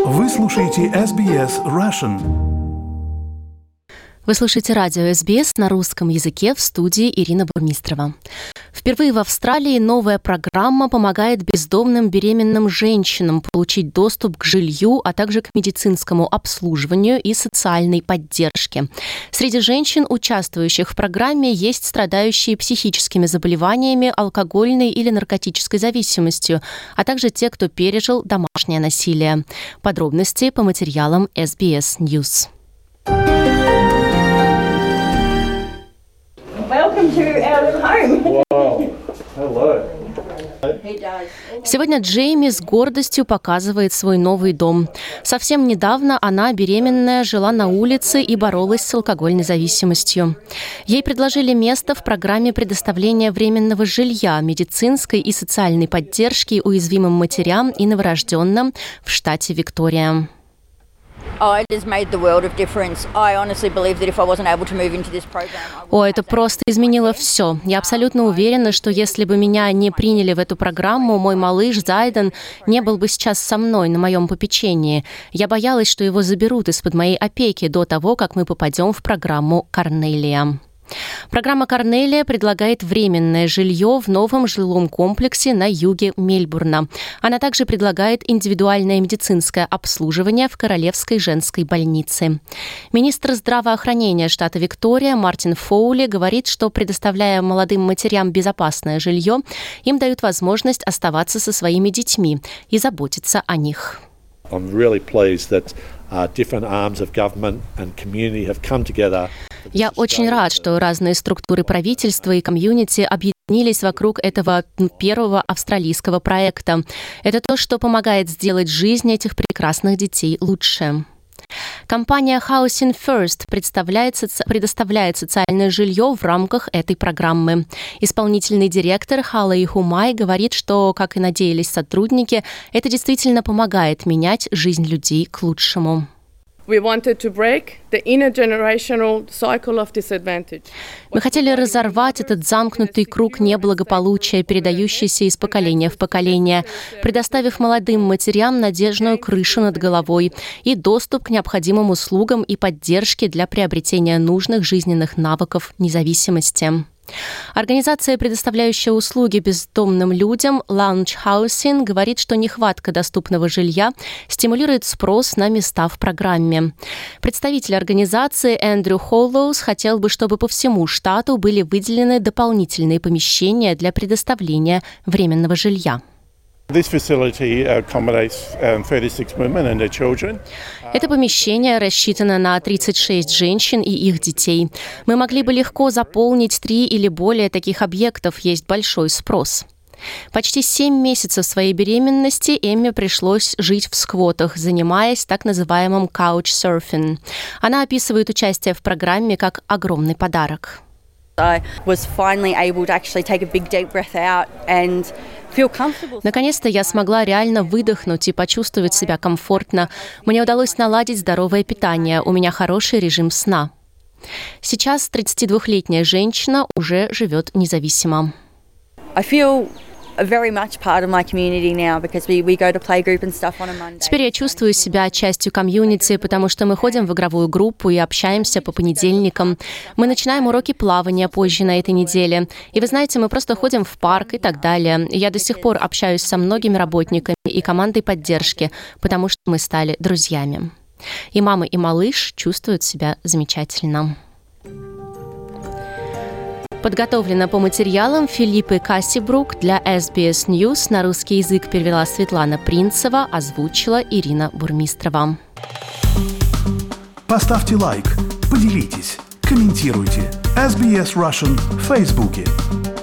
Вы слушаете SBS Russian. Вы слушаете радио SBS на русском языке, в студии Ирина Бурмистрова. Впервые в Австралии новая программа помогает бездомным беременным женщинам получить доступ к жилью, а также к медицинскому обслуживанию и социальной поддержке. Среди женщин, участвующих в программе, есть страдающие психическими заболеваниями, алкогольной или наркотической зависимостью, а также те, кто пережил домашнее насилие. Подробности по материалам SBS News. Welcome to our home. Wow. Hello. Сегодня Джейми с гордостью показывает свой новый дом. Совсем недавно она, беременная, жила на улице и боролась с алкогольной зависимостью. Ей предложили место в программе предоставления временного жилья, медицинской и социальной поддержки уязвимым матерям и новорожденным в штате Виктория. Это просто изменило все. Я абсолютно уверена, что если бы меня не приняли в эту программу, мой малыш Зайден не был бы сейчас со мной на моем попечении. Я боялась, что его заберут из-под моей опеки до того, как мы попадем в программу «Корнелия». Программа «Корнелия» предлагает временное жилье в новом жилом комплексе на юге Мельбурна. Она также предлагает индивидуальное медицинское обслуживание в Королевской женской больнице. Министр здравоохранения штата Виктория Мартин Фоули говорит, что, предоставляя молодым матерям безопасное жилье, им дают возможность оставаться со своими детьми и заботиться о них. I'm really pleased that different arms of government and community have come together. Я очень рад, что разные структуры правительства и комьюнити объединились вокруг этого первого австралийского проекта. Это то, что помогает сделать жизнь этих прекрасных детей лучше. Компания Housing First предоставляет социальное жилье в рамках этой программы. Исполнительный директор Халай Хумай говорит, что, как и надеялись сотрудники, это действительно помогает менять жизнь людей к лучшему. Мы хотели разорвать этот замкнутый круг неблагополучия, передающийся из поколения в поколение, предоставив молодым матерям надежную крышу над головой и доступ к необходимым услугам и поддержке для приобретения нужных жизненных навыков независимости. Организация, предоставляющая услуги бездомным людям, Lounge Housing, говорит, что нехватка доступного жилья стимулирует спрос на места в программе. Представитель организации Эндрю Холлоус хотел бы, чтобы по всему штату были выделены дополнительные помещения для предоставления временного жилья. This facility accommodates 36 women and their children. Это помещение рассчитано на 36 женщин и их детей. Мы могли бы легко заполнить 3 или более таких объектов, есть большой спрос. Почти 7 месяцев своей беременности Эмме пришлось жить в сквотах, занимаясь так называемым couchsurfing. Она описывает участие в программе как огромный подарок. Наконец-то я смогла реально выдохнуть и почувствовать себя комфортно. Мне удалось наладить здоровое питание, у меня хороший режим сна. Сейчас 32-летняя женщина уже живет независимо. Теперь я чувствую себя частью комьюнити, потому что мы ходим в игровую группу и общаемся по понедельникам. Мы начинаем уроки плавания позже на этой неделе. И вы знаете, мы просто ходим в парк и так далее. Я до сих пор общаюсь со многими работниками и командой поддержки, потому что мы стали друзьями. И мама, и малыш чувствуют себя замечательно. Подготовлено по материалам Филиппы Кассибрук для SBS News. На русский язык перевела Светлана Принцева, озвучила Ирина Бурмистрова. Поставьте лайк, поделитесь, комментируйте. SBS Russian в Фейсбуке.